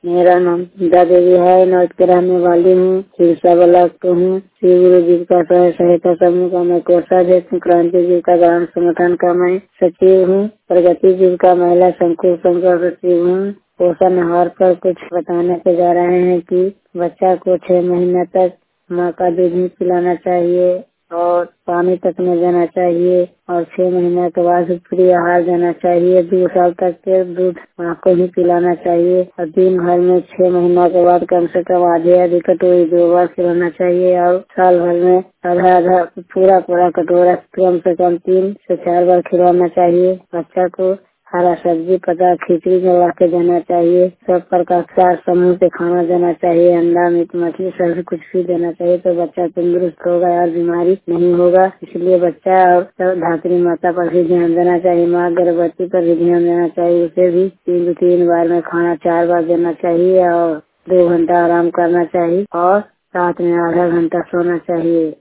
मेरा नाम सीता देवी है। नौत के रहने वाली हूँ। सिरसा ब्लॉक को हूँ। श्री गुरु जीविका सहायता समूह का मैं कोषाध्यक्ष हूँ। क्रांति जीविका ग्राम संगठन का मैं सचिव हूँ। प्रगति जीविका महिला संकुल संघ का सचिव हूँ। पोषण आहार पर कुछ बताने के जा रहे हैं कि बच्चा को 6 महीने तक माँ का दूध ही पिलाना चाहिए और पानी तक नहीं देना चाहिए और 6 महीने के बाद फ्री आहार देना चाहिए। 2 साल तक के दूध माँ को ही पिलाना चाहिए और दिन भर में 6 महीना के बाद कम से कम आधी कटोरी 2 बार खिलाना चाहिए और साल भर में आधा पूरा कटोरा कम से कम 3 से 4 बार खिलाना चाहिए। बच्चा को हरा सब्जी पका खिचड़ी मिला के देना चाहिए। सब प्रकार का समूह से खाना देना चाहिए। अंडा मीट मछली सब कुछ भी देना चाहिए तो बच्चा तंदुरुस्त होगा और बीमारी नहीं होगा। इसलिए बच्चा और धात्री माता पर भी ध्यान देना चाहिए। माँ गर्भवती पर भी ध्यान देना चाहिए। उसे भी 3 बार में खाना 4 बार देना चाहिए और 2 घंटा आराम करना चाहिए और रात में आधा घंटा सोना चाहिए।